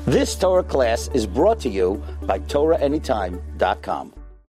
This Torah class is brought to you by TorahAnytime.com.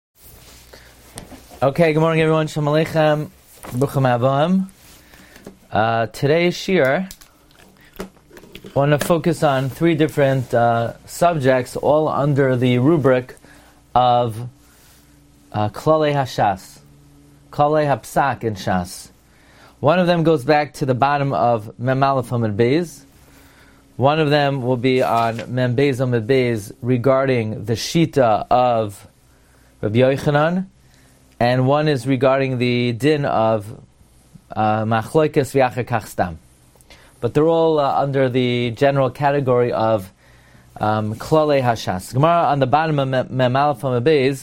Okay, good morning everyone. Shalom Aleichem. Bruchim Havoim. Today's shiur, I want to focus on three different subjects, all under the rubric of Klalei HaShas, Klalei HaPsak in Shas. One of them goes back to the bottom of Mem Aleph Amud Beis. One of them will be on Mem Beis Amud Beis regarding the Shita of Rabbi Yochanan, and one is regarding the din of Machloikes V'Acher Kach Stam. But they're all under the general category of Klalei HaShas. Gemara on the bottom of Mem Aleph Amud Beis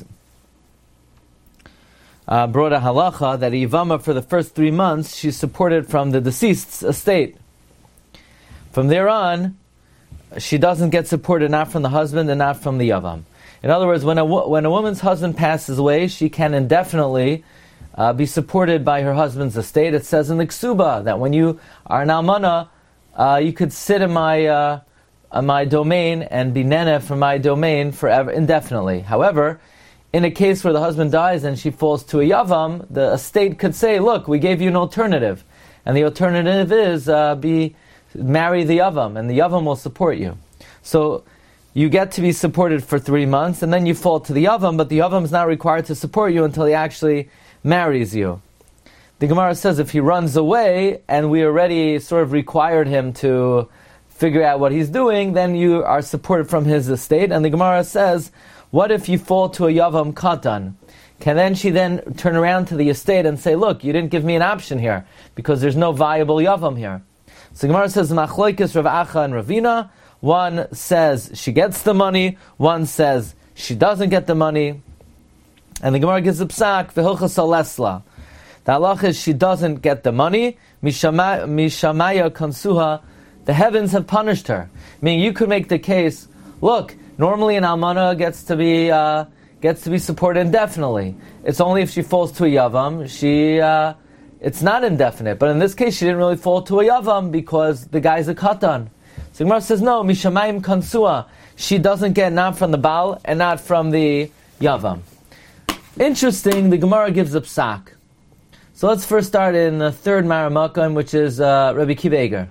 brought a halacha that Yivama for the first 3 months she's supported from the deceased's estate. From there on, she doesn't get supported not from the husband and not from the Yavam. In other words, when a woman's husband passes away, she can indefinitely be supported by her husband's estate. It says in the Ksuba that when you are an almana, you could sit in my domain and be nene from my domain forever, indefinitely. However, in a case where the husband dies and she falls to a Yavam, the estate could say, look, we gave you an alternative. And the alternative is marry the Yavam, and the Yavam will support you. So you get to be supported for 3 months, and then you fall to the Yavam, but the Yavam is not required to support you until he actually marries you. The Gemara says if he runs away, and we already sort of required him to figure out what he's doing, then you are supported from his estate. And the Gemara says, what if you fall to a Yavam Katan? Can she then turn around to the estate and say, look, you didn't give me an option here, because there's no viable Yavam here. So Gemara says, Machloikes Rav Acha and Ravina. One says she gets the money, one says she doesn't get the money. And the Gemara gives a psak, V'hilchas Lesla. The halach is she doesn't get the money, Mishamaya Kansuha. The heavens have punished her. Meaning you could make the case, look, normally an almana gets to be supported indefinitely. It's only if she falls to a Yavam, it's not indefinite, but in this case she didn't really fall to a Yavam because the guy's a Katan. So Gemara says, no, Mishamayim Kansua. She doesn't get not from the Baal and not from the Yavam. Interesting, the Gemara gives a psak. So let's first start in the third Maramakam, which is Rabbi Kiva Eger.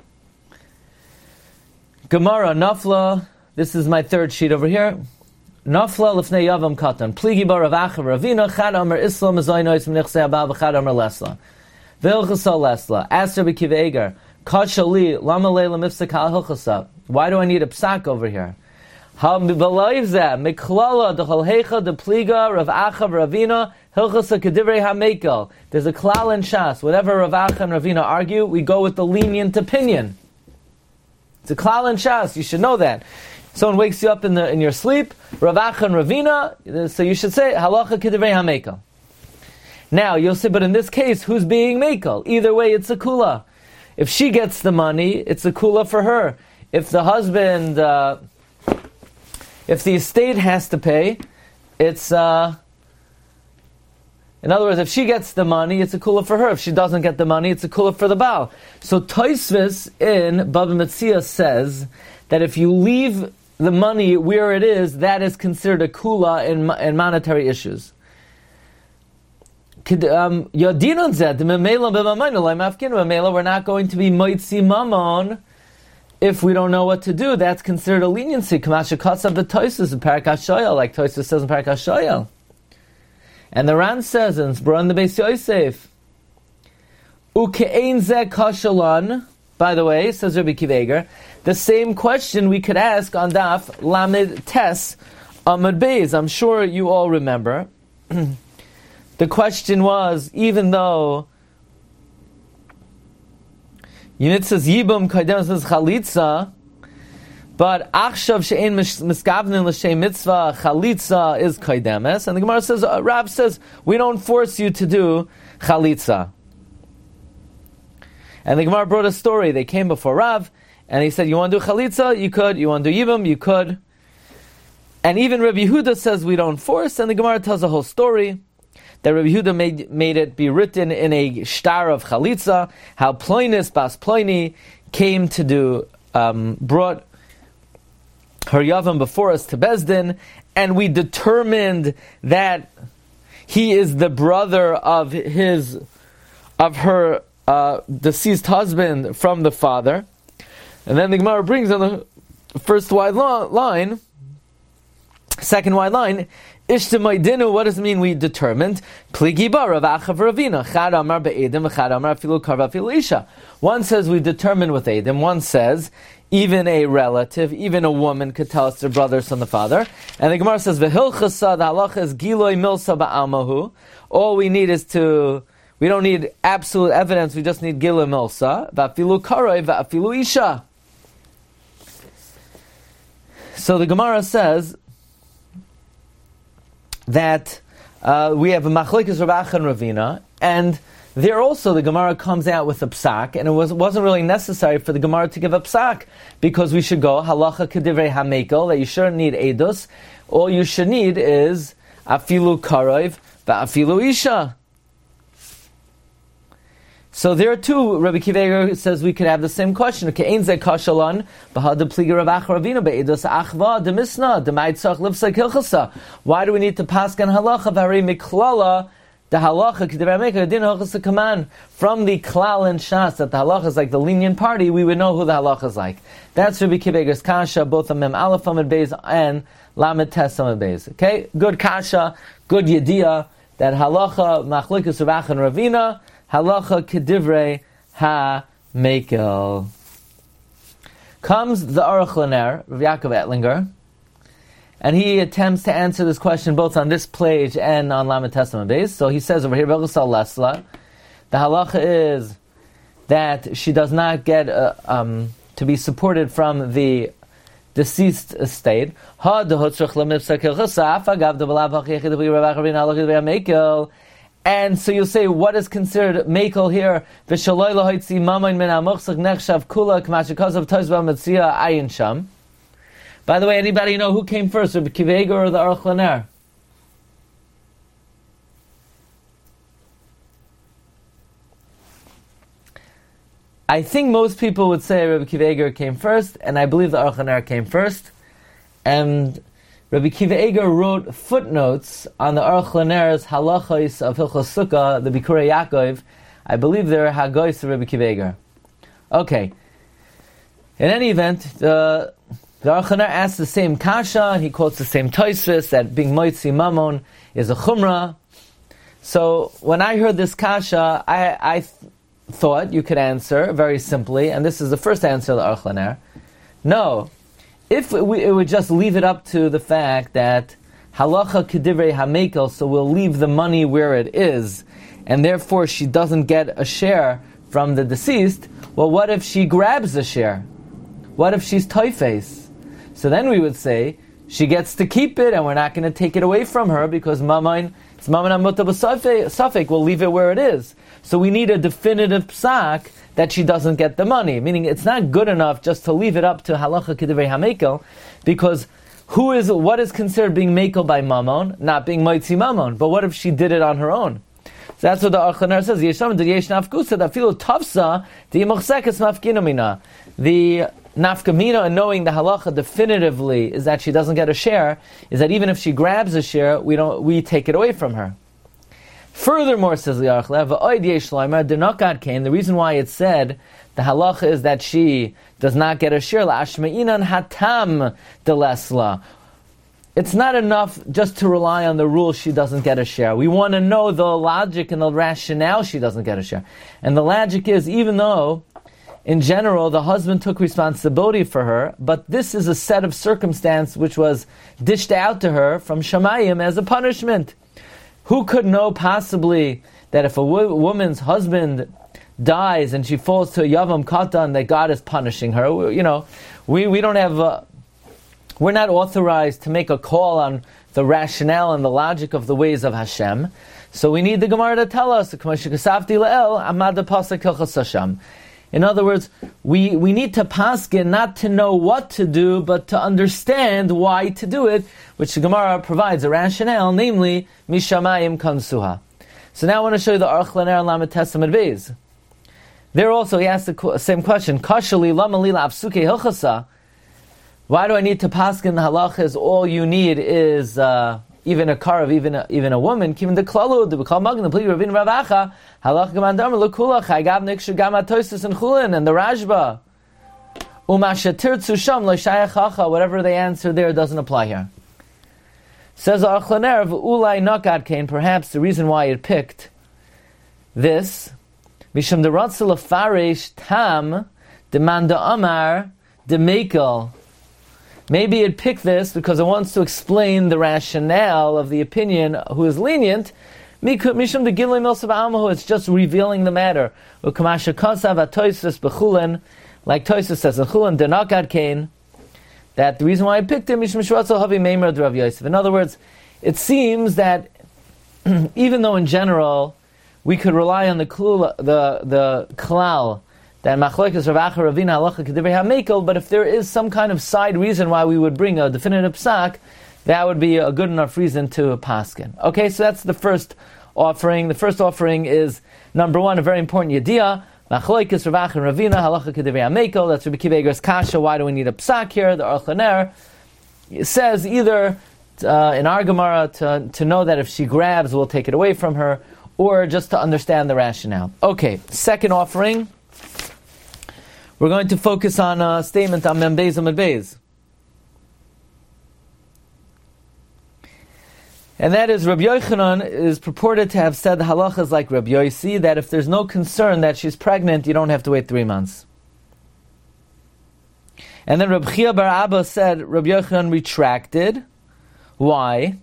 Gemara, Nafla, this is my third sheet over here. Nafla lefnei Yavam Katan. Pligi bar Rav Acha Ravina, Chad Amar Islam, Zaynois Menichsei Abal, V'chad Amar Lesla. V'ilchasa Lesla. Ask Rabbi Kiva Eger, Kachali, Lama Leila Mifsak HaHilchasa. Why do I need a psak over here? Ha Mibalayvzeh, Miklala, Dechalhecha, Depliga, Rav Acha, Ravina, Hilchasa Kedivrei HaMekel. There's a klal in Shas. Whenever Rav Acha and Ravina argue, we go with the lenient opinion. It's a klal in Shas, you should know that. Someone wakes you up in your sleep, Rav Acha and Ravina, so you should say, Halacha Kedivrei HaMekel. Now, you'll say, but in this case, who's being Mekel? Either way, it's a kula. If she gets the money, it's a kula for her. If the husband, if the estate has to pay, it's, in other words, if she gets the money, it's a kula for her. If she doesn't get the money, it's a kula for the Baal. So Tosfos in Baba Metzia says that if you leave the money where it is, that is considered a kula in monetary issues. We're not going to be moitzi mamon if we don't know what to do. That's considered a leniency. Kamasha Katsav the Tosfos in Parak HaShoyel, like Tosfos says in Parak HaShoyel. And the Ran says in Zbron the Beis Yosef, Uke'ein zeh kashalan. By the way, says Rabbi Kiva Eger, the same question we could ask on Daf Lamed Tes Amud Beis. I'm sure you all remember. The question was, even though Unit says Yibum Kaidem says Chalitza, but Achshav she'ein miskavnin l'shem mitzvah Chalitza is Kaidemes, and the Gemara says, Rav says, we don't force you to do Chalitza. And the Gemara brought a story. They came before Rav, and he said, you want to do Chalitza? You could. You want to do Yibum? You could. And even Rabbi Yehuda says we don't force, and the Gemara tells a whole story that Rabbi Yehuda made it be written in a shtar of Chalitza, how Ploinus Bas Ploini came to do, brought her Yavam before us to Bezdin, and we determined that he is the brother of her deceased husband from the father. And then the Gemara brings on the first wide line, second wide line, Ishtamoidinu, what does it mean we determined? Pligiba Rav Acha v'Ravina, Chad Amar be'edim, Chad Amar afilu karva afilu isha. One says we determined with Edim, one says even a relative, even a woman could tell us their brothers from the father. And the Gemara says, V'hilchasa, the halacha is Giloi Milsa ba'almahu. All we need is we don't need absolute evidence, we just need Giloi Milsa, v'afilu karoi, v'afilu isha. So the Gemara says that we have a machlokes Rav Acha and Ravina, and there also the Gemara comes out with a psak, and it wasn't really necessary for the Gemara to give a psak, because we should go halacha kedivrei hamekel, that you shouldn't need edus. All you should need is afilu karoiv va'afilu isha. So there are two. Rabbi Akiva Eiger says we could have the same question. Why do we need to paskin halacha v'harei miklala the halacha kaman from the klal and shas that the halacha is like the lenient party? We would know who the halacha is like. That's Rabbi Akiva Eiger's kasha, both of Mem Aleph Amud Beis and Lamed Tes Amud Beis. Okay, good kasha, good yediyah that halacha machlokes Rav Acha and Ravina. Halacha kedivrei ha-mekel. Comes the Aruch LaNer, Rav Yaakov Ettlinger, and he attempts to answer this question both on this page and on Lamed Tes Amud Beis. So he says over here, the halacha is that she does not get to be supported from the deceased estate. And so you'll say, what is considered mekel here? By the way, anybody know who came first, Rabbi Akiva Eiger or the Aruch LaNer? I think most people would say Rabbi Akiva Eiger came first, and I believe the Aruch LaNer came first. And Rabbi Akiva Eiger wrote footnotes on the Aruch LaNer's halachos of Hilchos Sukkah, the Bikurei Yaakov. I believe they're hagois of Rabbi Akiva Eiger. Okay. In any event, the Aruch LaNer asks the same kasha, and he quotes the same Tosfos that being moitzi mamon is a chumrah. So when I heard this kasha, I thought you could answer very simply, and this is the first answer of the Aruch LaNer. No. If it would just leave it up to the fact that halacha kedivrei hamekel, so we'll leave the money where it is, and therefore she doesn't get a share from the deceased, well, what if she grabs a share? What if she's toifes? So then we would say, she gets to keep it, and we're not going to take it away from her, because it's maman amota b'safek, we'll leave it where it is. So we need a definitive psak that she doesn't get the money. Meaning it's not good enough just to leave it up to halacha kedivrei hamekel, because what is considered being mekel by mamon, not being moitzi mamon. But what if she did it on her own? So that's what the Aruch LaNer says. The nafkamina in knowing the halacha definitively is that she doesn't get a share, is that even if she grabs a share, we take it away from her. Furthermore, says the Aruch LaNer, the reason why it said the halacha is that she does not get a share, hatam delesla. It's not enough just to rely on the rule she doesn't get a share. We want to know the logic and the rationale she doesn't get a share. And the logic is, even though in general the husband took responsibility for her, but this is a set of circumstance which was dished out to her from Shamayim as a punishment. Who could know possibly that if a woman's husband dies and she falls to a Yavam Katan, that God is punishing her? We don't have, we're not authorized to make a call on the rationale and the logic of the ways of Hashem. So we need the Gemara to tell us, in other words, we need to paskin not to know what to do, but to understand why to do it, which the Gemara provides a rationale, namely, Mishamayim Kansuha. So now I want to show you the Aruch LaNer and Lamed Tes Amud Beis. There also he asked the same question, Kashali Lama Lila Apsuke Hilchasa. Why do I need to paskin the halachas? All you need is even a karav, even a woman. Even the klalu, the b'kal magna, please Ravina Ravacha, halach gamandam lekula chaygav nikshu gam atosis and chulin and the Rashba. Umashatir tzusham l'shayachacha. Whatever they answer there doesn't apply here. Says Achlaner ulai nakad kain. Perhaps the reason why it picked this mishum deratzel farish tam demanda amar demekel. Maybe it picked this because it wants to explain the rationale of the opinion who is lenient. Mishum de gilui milsav amahu. It's just revealing the matter. Ukamasha kasav atoisus bechulin, like Toisus says in chulin denakad kain. That the reason why I picked him mishum shratzel havi meimer de Rav Yosef. In other words, it seems that even though in general we could rely on the klal that machlokes Rav Acha Ravina halacha k'divrei hamekel, but if there is some kind of side reason why we would bring a definitive psak, that would be a good enough reason to paskin. Okay, so that's the first offering. The first offering is, number one, a very important yediyah. Machlokes Rav Acha Ravina halacha k'divrei hamekel. That's Rabbi Kiva Eiger's kasha. Why do we need a psak here? The Aruch LaNer says either in our Gemara to know that if she grabs, we'll take it away from her, or just to understand the rationale. Okay, second offering. We're going to focus on a statement on Mem Beis Amud Beis. And that is, Rabbi Yochanan is purported to have said the halachas like Rabbi Yossi, that if there's no concern that she's pregnant, you don't have to wait 3 months. And then Rabbi Chia bar Abba said Rabbi Yochanan retracted. Why?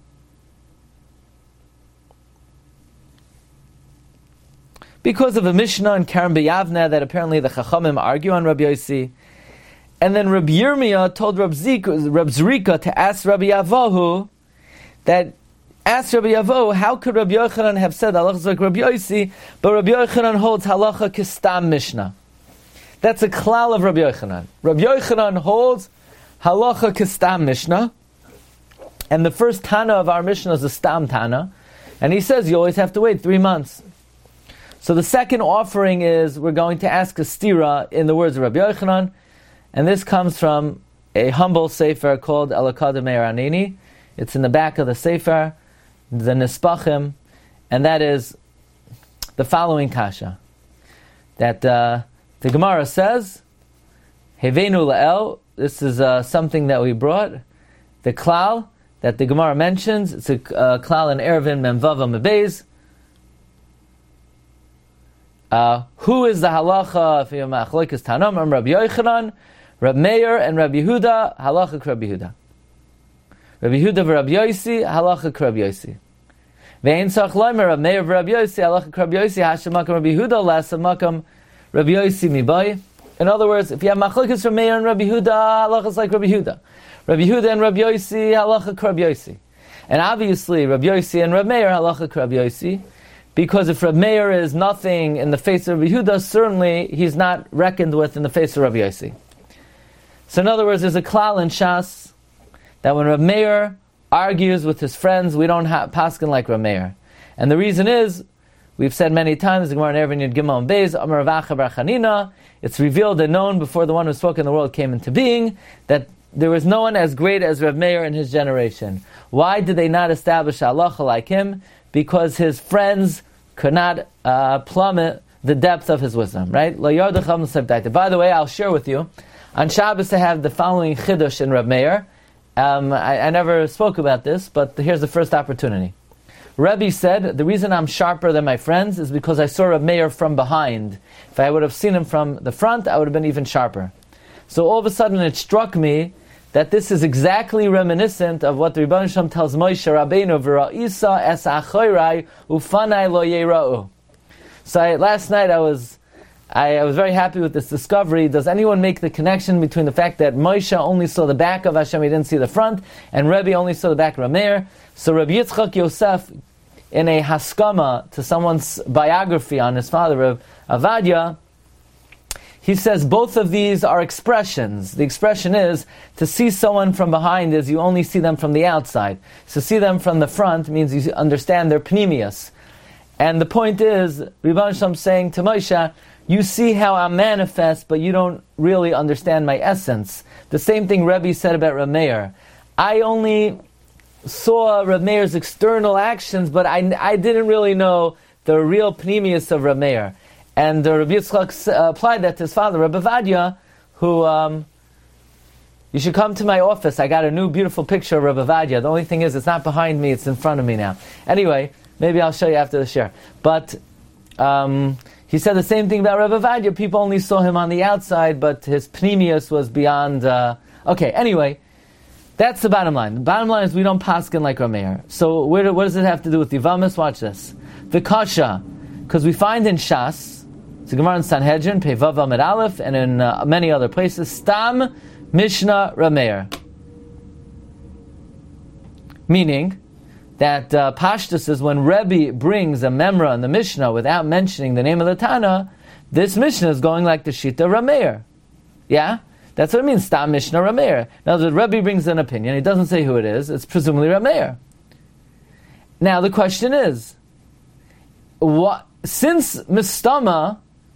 Because of a Mishnah in Karen B'Yavneh that apparently the Chachamim argue on Rabbi Yossi. And then Rabbi Yirmiyah told Rabbi Zrika to ask Rabbi Yavahu, that asked Rabbi Yavahu, how could Rabbi Yochanan have said halachas like Rabbi Yossi, but Rabbi Yochanan holds halacha kistam Mishnah. That's a klal of Rabbi Yochanan. Rabbi Yochanan holds halacha kistam Mishnah, and the first Tana of our Mishnah is a stam Tana, and he says you always have to wait 3 months. So the second offering is, we're going to ask a stira in the words of Rabbi Yochanan, and this comes from a humble sefer called Elokad Meir Anini. It's in the back of the sefer, the Nispachim, and that is the following kasha. That the Gemara says, Hevenu la'el, this is something that we brought, the klal that the Gemara mentions, it's a klal in Eruvin Memvav Amud Beis. Who is the halacha? Machlokes Tanam, Rabbi Yochanan, Rabbi Meir, and Rabbi Yehuda, halacha Rabbi Yehuda. Rabbi Yehuda v'Rabbi Yossi, halacha Rabbi Yossi. Ve'ein tzarich lomer, Rabbi Meir v'Rabbi Yossi, halacha Rabbi Yossi, hashem makam Rabbi Yehuda, lasa makam Rabbi Yossi mibai. In other words, if you have machlokes from Meir and Rabbi Yehuda, halacha is like Rabbi Yehuda. Rabbi Yehuda and Rabbi Yossi, halacha Rabbi Yossi. And obviously, Rabbi Yossi and Rabbi Meir, halacha Rabbi Yossi. Because if Rabbi Meir is nothing in the face of Rabbi Yehuda, certainly he's not reckoned with in the face of Rabbi Yossi. So in other words, there's a klal in Shas that when Rabbi Meir argues with his friends, we don't have paskin like Rabbi Meir. And the reason is, we've said many times, the Gemara in Eruvin Yud Gimel Beis, Amar Rav Acha bar Chanina, it's revealed and known before the one who spoke in the world came into being, that there was no one as great as Rabbi Meir in his generation. Why did they not establish halacha like him? Because his friends could not plummet the depth of his wisdom, right? By the way, I'll share with you, on Shabbos I have the following chidush in Rabbi Meir. I never spoke about this, but here's the first opportunity. Rebbe said, the reason I'm sharper than my friends is because I saw Rabbi Meir from behind. If I would have seen him from the front, I would have been even sharper. So all of a sudden it struck me that this is exactly reminiscent of what the Rebbeinu Shalom tells Moshe Rabbeinu, V'ra'isa es achorai ufanai lo yera'u. So last night I was very happy with this discovery. Does anyone make the connection between the fact that Moshe only saw the back of Hashem, he didn't see the front, and Rebbe only saw the back of Rabbi Meir? So Rabbi Yitzchak Yosef, in a haskama to someone's biography on his father, Rav Avadia, he says both of these are expressions. The expression is, to see someone from behind is you only see them from the outside. So see them from the front means you understand their pnimius. And the point is, Rebbeinu Shalom saying to Moshe, you see how I'm manifest, but you don't really understand my essence. The same thing Rebbe said about Reb Meir. I only saw Reb Meir's external actions, but I didn't really know the real pneumius of Reb Meir. And Rabbi Yitzchak applied that to his father, Rabbi Vadia, who, you should come to my office. I got a new beautiful picture of Rabbi Vadia. The only thing is, it's not behind me, it's in front of me now. Anyway, maybe I'll show you after the share. But he said the same thing about Rabbi Vadia. People only saw him on the outside, but his pneumius was beyond... anyway, that's the bottom line. The bottom line is we don't paskin like Reb Meir. So what does it have to do with Yivamis? Watch this. The Kasha, because we find in Shas, it's a Gemara in Sanhedrin, Pei Vav Amud Aleph, and in many other places, Stam Mishnah Reb Meir. Meaning that Pashtus is when Rebbe brings a memra in the Mishnah without mentioning the name of the Tana, this Mishnah is going like the Shita Reb Meir. Yeah? That's what it means, Stam Mishnah Reb Meir. Now the Rebbe brings an opinion, he doesn't say who it is, it's presumably Reb Meir. Now the question is, since Mistama,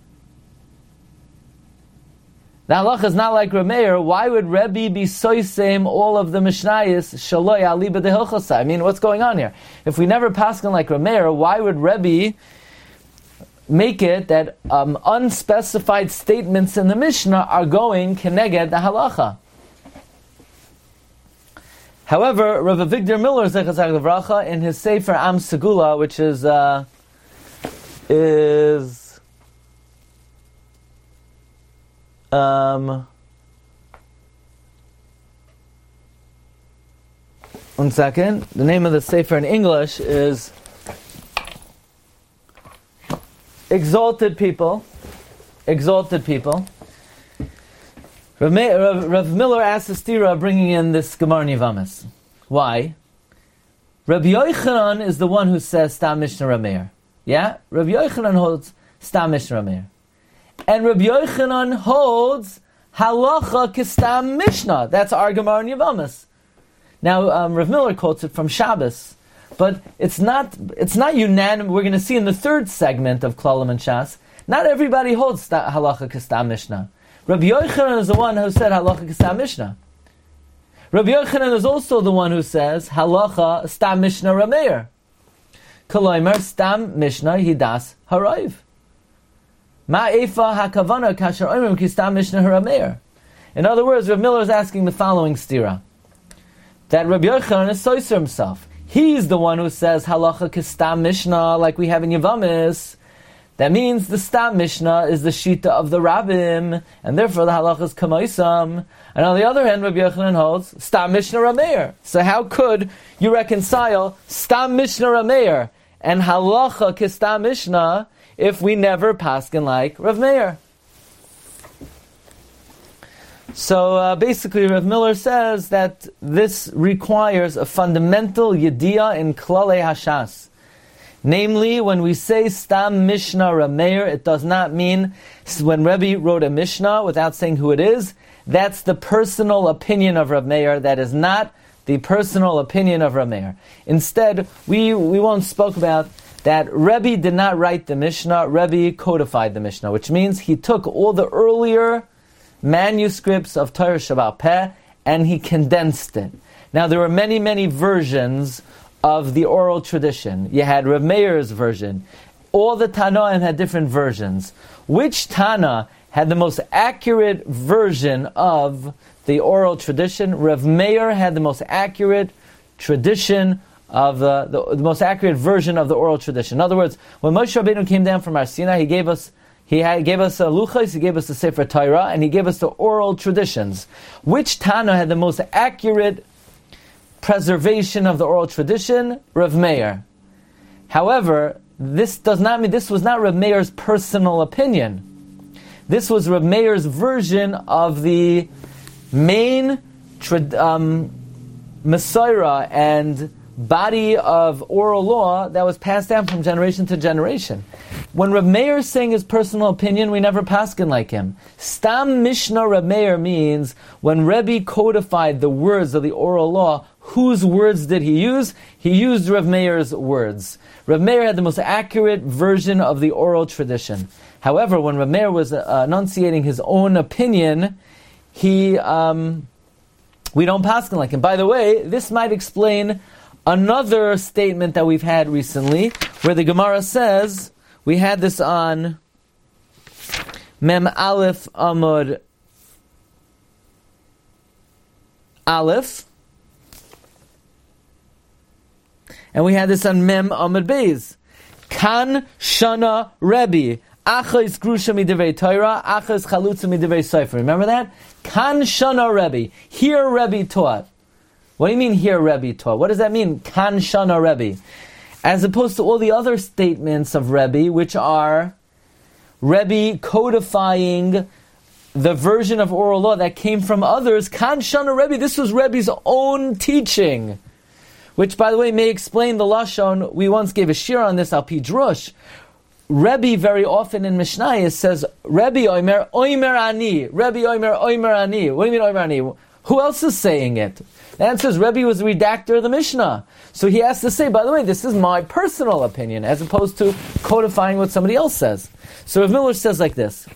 the halacha is not like Reb Meir, why would Rebbe be soisem all of the Mishnayos shaloi aliba de hilchosai? I mean, what's going on here? If we never paskin like Reb Meir, why would Rebbe make it that unspecified statements in the Mishnah are going keneged the halacha? However, Rav Avigdor Miller Zechazak Levracha in his Sefer Am Segula, which is one second. The name of the Sefer in English is Exalted People. Exalted People. Rav Miller asked the stira bringing in this Gemara Yivamis. Why? Rabbi Yochanan is the one who says Stam Mishnah Reb Meir. Yeah? Rabbi Yochanan holds Stam Mishnah Reb Meir. And Rabbi Yochanan holds Halacha Kistam Mishnah. That's our Gemara Yivamis. Now, Rav Miller quotes it from Shabbos. But it's not unanimous. We're going to see in the third segment of Klalim and Shas, not everybody holds Halacha Kistam Mishnah. Rabbi Yochanan is the one who said Halacha Kistam Mishnah. Rabbi Yochanan is also the one who says Halacha Stam Mishnah Reb Meir. Koloimer Stam Mishnah Hidas Harayv. Ma'efa hakavana kasher oimrim ki Stam Mishnah Reb Meir. In other words, Rav Miller is asking the following stira. That Rabbi Yochanan is soiser himself. He's the one who says Halacha Kistam Mishnah like we have in Yivamis. That means the Stam Mishnah is the Shita of the Rabbim, and therefore the Halacha is Kamaisam. And on the other hand, Rabbi Yochanan holds Stam Mishnah Reb Meir. So how could you reconcile Stam Mishnah Reb Meir and Halacha Kistam Mishnah if we never paskin like Rav Meir? So basically, Rav Miller says that this requires a fundamental yediyah in Klalei Hashas. Namely, when we say Stam Mishnah Reb Meir, it does not mean when Rebbe wrote a Mishnah without saying who it is. That's the personal opinion of Reb Meir. That is not the personal opinion of Reb Meir. Instead, we once spoke about that Rebbe did not write the Mishnah. Rebbe codified the Mishnah, which means he took all the earlier manuscripts of Torah Sheba'al Peh and he condensed it. Now, there were many, many versions of the oral tradition. You had Reb Meir's version. All the Tanoim had different versions. Which Tana had the most accurate version of the oral tradition? Reb Meir had the most accurate tradition of the most accurate version of the oral tradition. In other words, when Moshe Rabbeinu came down from Har Sinai, he gave us a luchos, he gave us the Sefer Torah, and he gave us the oral traditions. Which Tana had the most accurate preservation of the oral tradition? Rav Meir. However, this does not mean this was not Rav Meir's personal opinion. This was Rav Meir's version of the main Masorah and body of oral law that was passed down from generation to generation. When Rav Meir is saying his personal opinion, we never paskin like him. Stam Mishnah Rav Meir means when Rebbe codified the words of the oral law, whose words did he use? He used Rav Meir's words. Rav Meir had the most accurate version of the oral tradition. However, when Rameir was enunciating his own opinion, we don't paskin like him. By the way, this might explain another statement that we've had recently, where the Gemara says, we had this on Mem Aleph Amud Aleph, and we had this on Mem Amud Beis. Kan Shana Rebbe, Achos Grusha Midivei Torah, Achos Chalutza Midivei Sefer. Remember that? Kan Shana Rebbe. Here Rebbe taught. What do you mean here Rebbe taught? What does that mean? Kan Shana Rebbe. As opposed to all the other statements of Rebbe, which are Rebbe codifying the version of oral law that came from others. Kan Shana Rebbe, this was Rebbe's own teaching. Which, by the way, may explain the Lashon. We once gave a shir on this, Al Pi Drush. Rebbe very often in Mishnayos says, Rebbe Omer, Omer Ani. Rebbe Omer, Omer Ani. What do you mean Omer Ani? Who else is saying it? The answer is Rebbe was the redactor of the Mishnah. So he has to say, by the way, this is my personal opinion, as opposed to codifying what somebody else says. So Rav Miller says like this.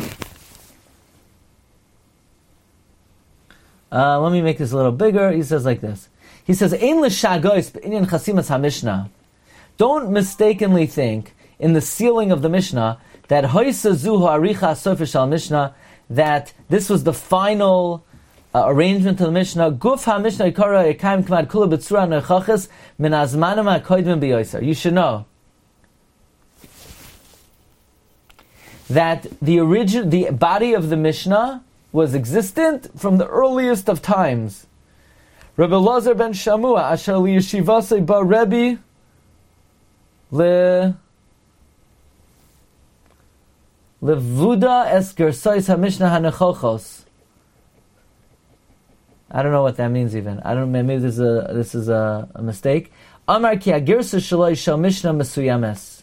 Let me make this a little bigger. He says like this. He says, Ein l'shagois b'inyan chasimas ha-Mishnah. Don't mistakenly think in the sealing of the Mishnah that hoisa zuhu aricha sofish al-Mishnah, that this was the final arrangement of the Mishnah. Guf ha-Mishnah yikara yekayim k'mad kula b'tzura nechachas min azmanim ha-koidvim b'yoyser. You should know that the body of the Mishnah was existent from the earliest of times. Rabbi Lazar ben Shamua, asher li yeshivasei ba Rebbe levuda es gersais ha-Mishnah ha-nechochos. I don't know what that means even. I don't know, maybe this is a mistake. Amar ki ha-gersa shaloi shal Mishnah mesuyames.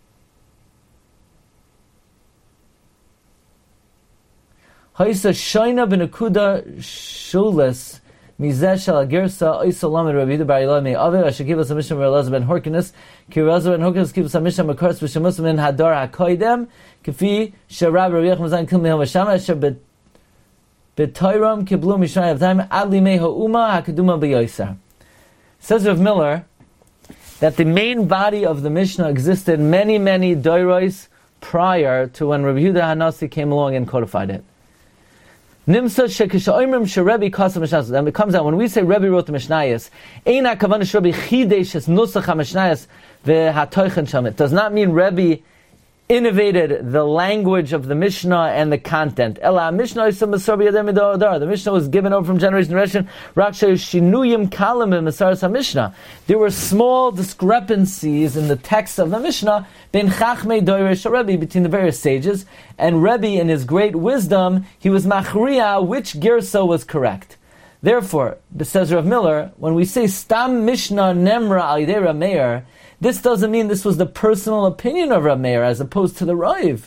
Haisa shoina b'nekuda shules mizeh shal gersa oisa lamed Rabbi Yehuda bar Ilah me'aver asher give us a Mishnah Rabbi Elazar ben Horkinus ki Rabbi Elazar ben Horkinus give us a Mishnah makars v'shemus min hadar ha'koidem k'fi sherab Rabbi Yechon zayin kil meham v'shama asher b'toyram kiblu mishnah of time ad limei ha'uma ha'keduma b'yoyser. Says Rav Miller that the main body of the Mishnah existed many doiros prior to when Rabbi Yehuda HaNasi came along and codified it. Nimsa shekishaoimrim sheRebbe kasam mishnayos. Then it comes out when we say Rebbe wrote the Mishnayos. Eina kavanah sheRebbe chidesh es nusach haMishnayos v'hatoichen sham. It does not mean Rebbe innovated the language of the Mishnah and the content. Ela Mishnah is masor b'yadei midor adar. The Mishnah was given over from generation to generation. Rak shinuyim kalim b'masaras haMishnah. There were small discrepancies in the text of the Mishnah ben chachmei doiresh Rebbe, between the various sages, and Rebbe, in his great wisdom, he was machriya which girsa was correct. Therefore, says Rav Miller, when we say stam Mishnah nemra al yidei Rameir, this doesn't mean this was the personal opinion of Rameir as opposed to the Rav.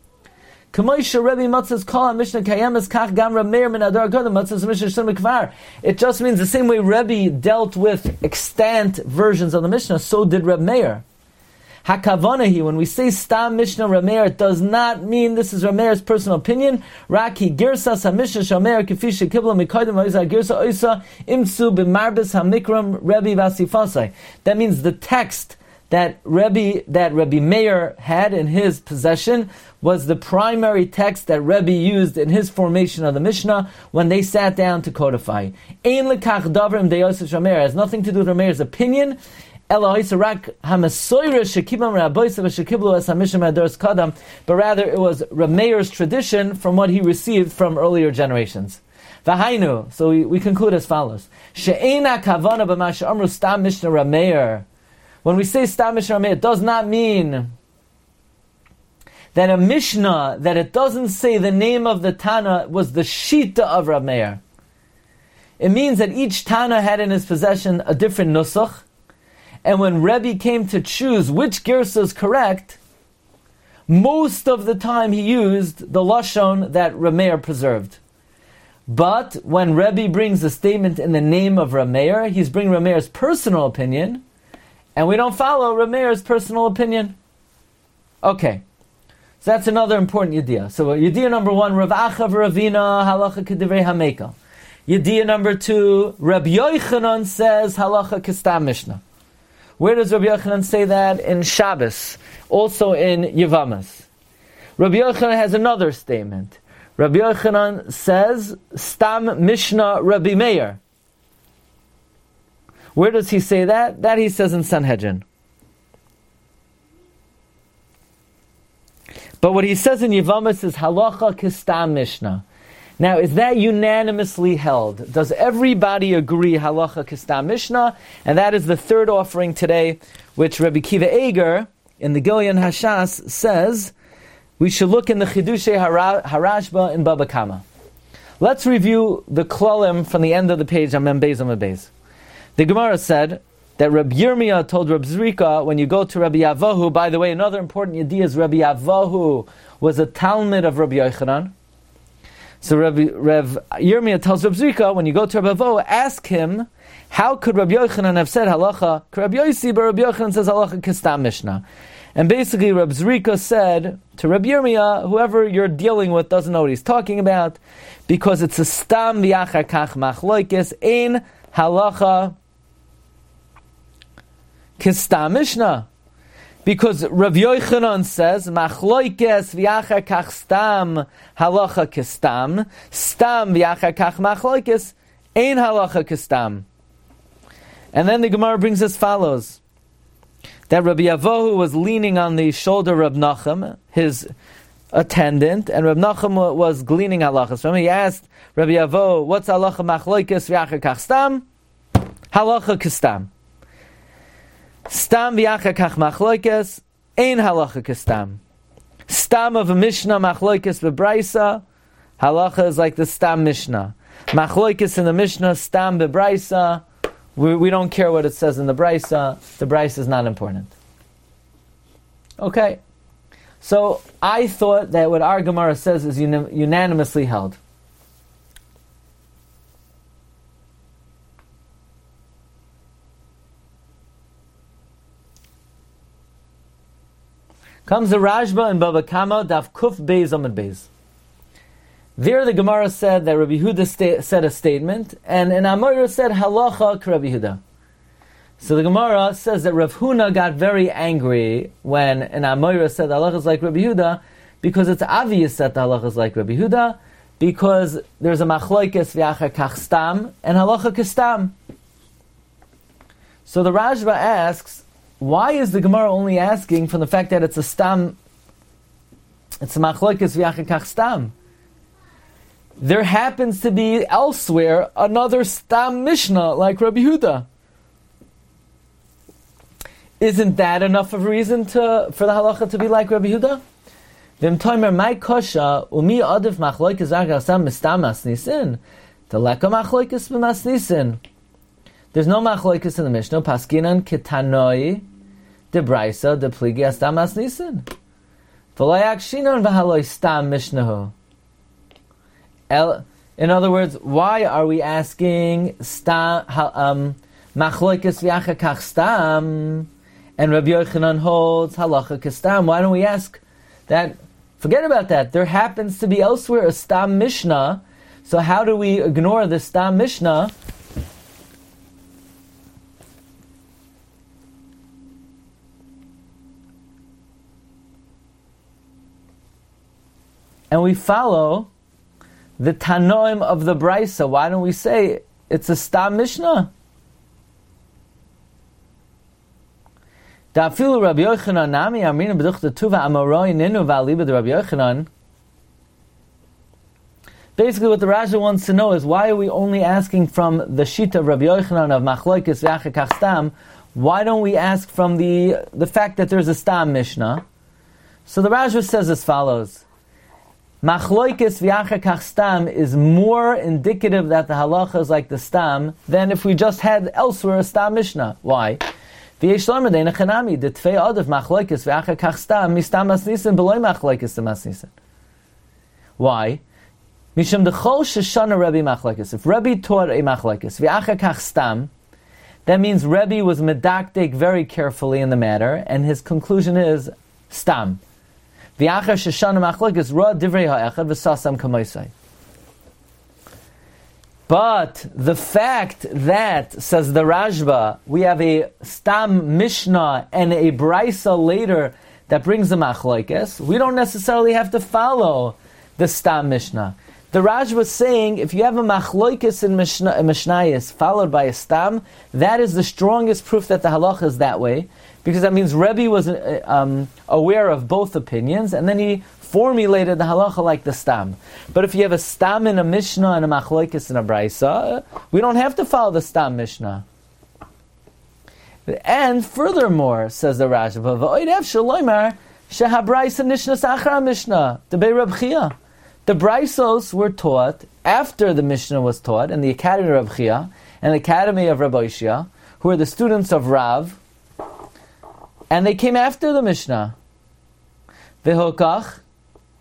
It just means the same way Rebbe dealt with extant versions of the Mishnah, so did Reb Meir. Hakavanahi, when we say Stam Mishnah Rameir, it does not mean this is Rameir's personal opinion. Raki Girsas HaMishnah Shameir Kefisha Kibla Mikaidim Ha'isa Girsa Oisa Imsu B'Marbis HaMikram Rebbe Vasifasai. That means the text that Rebbe Meir had in his possession was the primary text that Rebbe used in his formation of the Mishnah when they sat down to codify. Ein lekach davrim deyosef Rameir has nothing to do with Rameir's opinion. But rather it was Rameir's tradition from what he received from earlier generations. So we conclude as follows. When we say Stam Mishnah Rameir, it does not mean that a Mishnah, that it doesn't say the name of the Tana was the Shita of Rameir. It means that each Tana had in his possession a different Nusach, and when Rebbe came to choose which Girsa is correct, most of the time he used the Lashon that Rameir preserved. But when Rebbe brings a statement in the name of Rameir, he's bringing Rameir's personal opinion, and we don't follow Rameir's personal opinion. Okay, So that's another important yediyah. So yediyah number one, Rav Acha v'Ravina halacha k'divrei hamekel. Yediyah number two, Rabbi Yochanan says halacha k'stam Mishnah. Where does Rabbi Yochanan say that? In Shabbos, also in Yevamas. Rabbi Yochanan has another statement. Rabbi Yochanan says stam Mishnah Rabbi Meir. Where does he say that? That he says in Sanhedrin. But what he says in Yevamas is halacha k'stam Mishnah. Now, is that unanimously held? Does everybody agree halacha k'stam Mishnah? And that is the third offering today, which Rabbi Kiva Eger in the Gilyon Hashas says we should look in the Chidushei Harashba in Baba Kama. Let's review the klalim from the end of the page on Mem Beis Amud Beis. The Gemara said that Rabbi Yirmiyah told Rabbi Zrika, when you go to Rabbi Yavahu, by the way, another important yediyah is Rabbi Yavahu was a Talmud of Rabbi Yochanan. So Rav Yirmiyah tells Rabbi Zrika, when you go to Rabbi Yavahu, ask him, how could Rabbi Yochanan have said halacha Rabbi Yosi, but Rabbi Yochanan says halacha k'stam Mishnah? And basically Rabbi Zrika said to Rabbi Yirmiyah, whoever you're dealing with doesn't know what he's talking about, because it's a stam v'yachar kach machloikis, ein halacha k'stam Mishnah. Because Rav Yochanan says, machloikes v'yachar kach stam halacha k'stam, stam v'yachar kach machloikes, ein halacha k'stam. And then the Gemara brings as follows, that Rabbi Yavohu was leaning on the shoulder of Rab Nachum, his attendant, and Rab Nachum was gleaning halachas from him. He asked Rabbi Yavohu, what's halacha machloikes v'yachar kach stam? Halacha k'stam. Stam v'yachar kach machloikes, ein halacha k'stam. Stam of a Mishnah machloikes bebraisa, halacha is like the stam Mishnah. Machloikes in the Mishnah, stam bebraisa, we don't care what it says in the braisa. The braisa is not important. Okay. So I thought that what our Gemara says is unanimously held. Comes the Rashba and Baba Kama, Daf Kuf Beis Amud Beis. There the Gemara said that Rabbi Yehuda said a statement, and in Amoira said halacha k'Rabbi Yehuda. So the Gemara says that Rav Huna got very angry when in Amoira said halacha is like Rabbi Yehuda, because it's obvious that the halacha is like Rabbi Yehuda, because there's a machloikes v'yachar kach stam and halacha k'stam. So the Rashba asks, why is the Gemara only asking from the fact that it's a stam, it's a machloikes v'yachar kach stam? There happens to be elsewhere another stam Mishnah like Rabbi Yehuda. Isn't that enough of a reason for the halacha to be like Rabbi Yehuda? V'im toimer mai kosha umi adif machloikes v'yachar stam mistam masnisin teleka machloikes b'masnisin. There's no machloikes in the Mishnah. Paskinan ketanoi de braisa de pligi astam masnisin. V'layak shinon v'haloi stam Mishnah. In other words, why are we asking machloikes v'yachar kach stam and Rabbi Yochanan holds halacha k'stam? Why don't we ask that? Forget about that. There happens to be elsewhere a stam Mishnah. So how do we ignore the stam Mishnah? And we follow the Tanoim of the Braisa. Why don't we say it's a stam Mishnah? Da'afilu Rabbi Yochanan nami amrina b'duchta tuva amoroi ninu v'aliba de Rabbi Yochanan. Basically, what the Rashi wants to know is, why are we only asking from the shita of Rabbi Yochanan of machloikes v'yachar kach stam? Why don't we ask from the fact that there's a stam Mishnah? So the Rashi says as follows. Machloikes v'yachar kach stam is more indicative that the halacha is like the stam than if we just had elsewhere a stam Mishnah. Why? V'yesh lomer deina chanami the tvei adav machloikes v'yachar kach stam mistam masnisin b'loy machloikes to masnisin. Why? Mishum dechol sheshana Rebbe machloikes. If Rebbe taught a machloikes v'yachar kach stam, that means Rebbe was medakdek very carefully in the matter, and his conclusion is stam. V'achar sheshana machlokes ra divrei ha'echad v'sasam kamaisai. But the fact that, says the Rashba, we have a Stam Mishnah and a Braisa later that brings the Machlokes, we don't necessarily have to follow the Stam Mishnah. The Rashba is saying, if you have a Machlokes in Mishnayos followed by a Stam, that is the strongest proof that the halacha is that way, because that means Rebbe was aware of both opinions, and then he formulated the halacha like the Stam. But if you have a Stam in a Mishnah and a Machlokes in a Braisa, we don't have to follow the Stam Mishnah. And furthermore, says the Rashba, the Braisos were taught after the Mishnah was taught in the Academy of Reb Chia and the Academy of Rabbi Ishia, who were the students of Rav, and they came after the Mishnah. V'hokach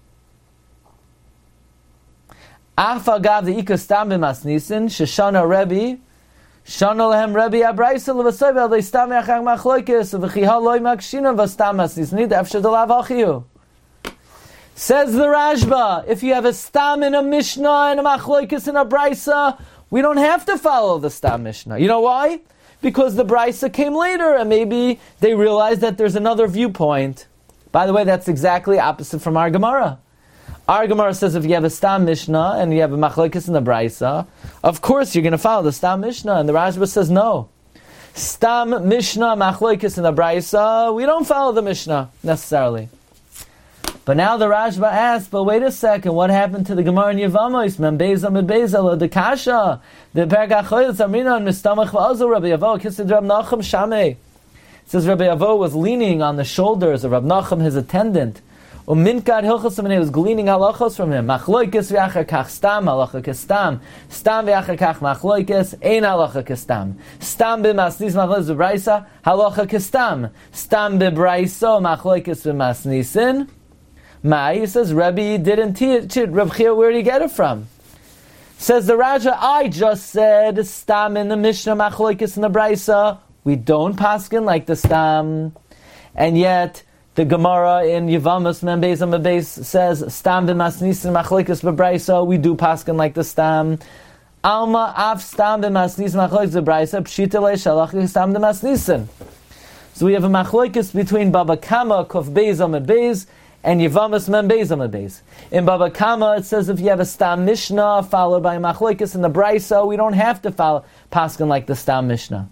Afagav the Ikastam b'masnisin Sheshana Rebbe Shana lehem Rebbe Abraisa levasovel they stam yachang machlokes v'chiha loy makshina v'stam masnisni d'afshad alav achiyu. Says the Rashba, if you have a stam in a Mishnah and a machlokes in a Braisa, we don't have to follow the stam Mishnah. You know why? Because the Braisa came later, and maybe they realized that there's another viewpoint. By the way, that's exactly opposite from our Gemara. Our Gemara says if you have a Stam Mishnah and you have a Machlokes in the Braisa, of course you're going to follow the Stam Mishnah. And the Rashba says no. Stam Mishnah, Machlokes in the Braisa, we don't follow the Mishnah necessarily. But now the Rashba asks, but wait a second, what happened to the Gemara in Yevamos? Men Beza Med Beza, the Kasha, the Perga Choyel Zamrina, and Mistamach V'azu, Rabbi Yavo, Kisid Rab Nachum Shameh. It says Rabbi Yavo was leaning on the shoulders of Rab Nachum, his attendant. Uminkad Hilchos Amin, he was gleaning halachos from him. Machloikes v'achar kach stam, halacha kestam. Stam v'achar kach machloikes, ein halacha kestam. Stam b'masnis machloikes v'braisa, halacha kestam. Stam b'braisa, machloikes v'masnisin. He says, Rebbe didn't teach it. Reb Chia, where did he get it from? Says the Raja, I just said Stam in the Mishnah, Machlokes in the Braisa. We don't paskin like the Stam. And yet, the Gemara in Yevamos Mem Beis Amud Beis says Stam b'masnisin Machlokes b'Braisa. We do paskin like the Stam. Alma af Stam b'masnisin Machlokes b'Braisa. Pshita le shalach Stam b'masnisin. So we have a Machlokes between Baba Kama, Kof Beis Amud Beis, and Yevamos Mem Beis Amud Beis. In Baba Kama, it says if you have a Stam Mishnah followed by a Machlokes in the Braisa, we don't have to follow paskin like the Stam Mishnah.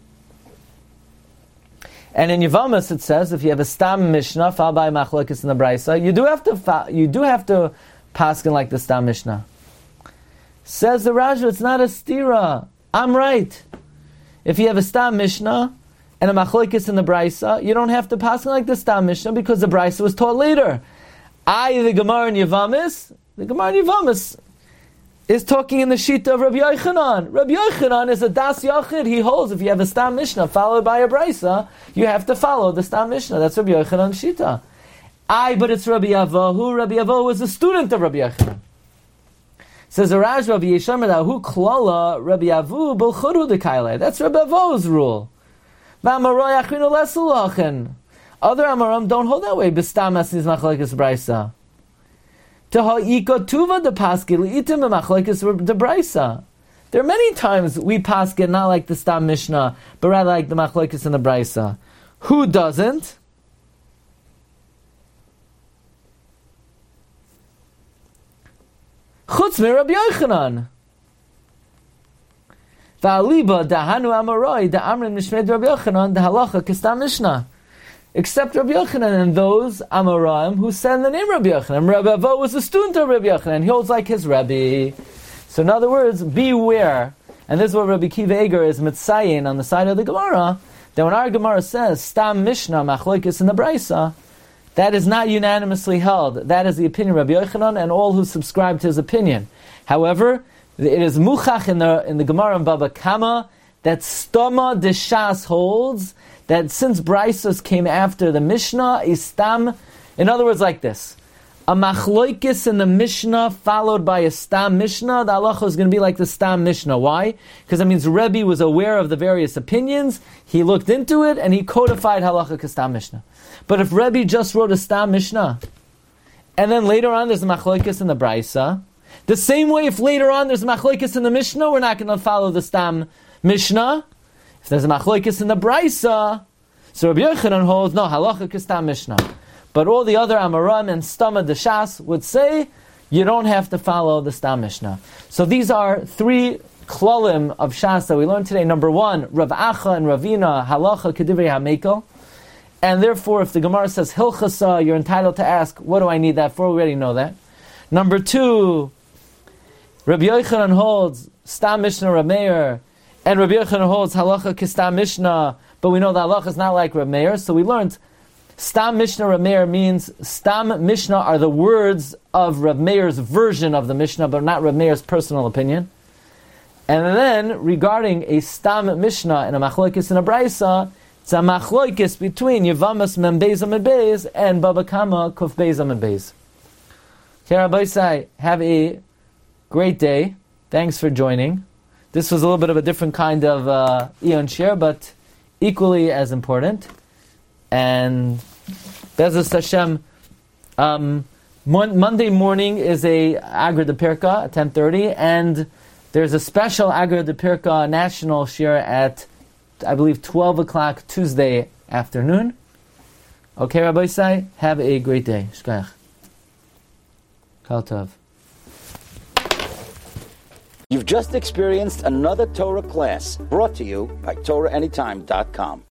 And in Yevamos, it says if you have a Stam Mishnah followed by a Machlokes in the Braisa, you do have to paskin like the Stam Mishnah. Says the Raja, it's not a stira. I'm right. If you have a Stam Mishnah and a Machlokes in the Braisa, you don't have to paskin like the Stam Mishnah because the Braisa was taught later. The Gemara in Yevamos is talking in the Shita of Rabbi Yochanan. Rabbi Yochanan is a Das Yachid. He holds if you have a Stam Mishnah followed by a Braisa, you have to follow the Stam Mishnah. That's Rabbi Yochanan's Shita. But it's Rabbi Avohu. Rabbi Avohu was a student of Rabbi Yochanan. Says the Raj Rabbi Yeshamer Hu Klala Rabbi Avu B'Churu Dekaileh. That's Rabbi Avohu's rule. V'Amaroi Achinu Lesulachin. Other Amaram don't hold that way. B'stam Asniz Machlokes Braisa. Teha tuva de paskil itim b'machlokes de Braisa. There are many times we paskin not like the Stam Mishnah, but rather like the Machlokes and the Braisa. Who doesn't? Chutz me Rabbi Yochanan. Va'aliba dahanu amaroi da'amrin mishmed Rabbi Yochanan da'halacha k'Stam Mishnah. Except Rabbi Yochanan and those Amoraim who said the name Rabbi Yochanan. Rabbi Avo was a student of Rabbi Yochanan. He holds like his Rebbe. So in other words, beware. And this is what Rabbi Kiva Eger is mitzayin on the side of the Gemara. That when our Gemara says Stam Mishnah Machlokes in the Braisa, that is not unanimously held. That is the opinion of Rabbi Yochanan and all who subscribe to his opinion. However, it is muchach in the Gemara in Baba Kama that Stoma de Shas holds that since Braisas came after the Mishnah, is Stam, in other words, like this. A Machlokes in the Mishnah followed by a Stam Mishnah, the halacha is going to be like the Stam Mishnah. Why? Because that means Rebbe was aware of the various opinions, he looked into it, and he codified halacha Stam Mishnah. But if Rebbe just wrote a Stam Mishnah, and then later on there's a machlokes in the Braisa. The same way, if later on there's a machlokes in the Mishnah, we're not going to follow the Stam Mishnah. If there's a machlokes in the Braisa, so Rabbi Yochanan holds, no, halacha kistam Mishnah. But all the other Amoraim and Stama Deshas would say, you don't have to follow the Stam Mishnah. So these are three klalim of Shas that we learned today. Number one, Rav Acha and Ravina, halacha kedivrei hamekel. And therefore, if the Gemara says hilchasa, you're entitled to ask, what do I need that for? We already know that. Number two, Rabbi Yochanan holds Stam Mishnah Rav Meir, and Rabbi Yochanan holds halacha kistam Mishnah, but we know that halacha is not like Rav Meir, so we learned Stam Mishnah Rav Meir means Stam Mishnah are the words of Rav Meir's version of the Mishnah, but not Rav Meir's personal opinion. And then, regarding a Stam Mishnah and a machlokes and a Braisa, it's a machlokes between Yevamas Mem Beis Amud Beis and Baba Kama Kuf Beis Amud Beis. Okay, Rabbi Isai, have a great day. Thanks for joining. This was a little bit of a different kind of Eon Shir, but equally as important. And Be'ezus Hashem, Monday morning is a Agra de Pirka at 10:30, and there's a special Agra de Pirka national shir at, I believe, 12 o'clock Tuesday afternoon. Okay, Rabbi Isai, have a great day. Shkach. Kol Tov. You've just experienced another Torah class brought to you by TorahAnytime.com.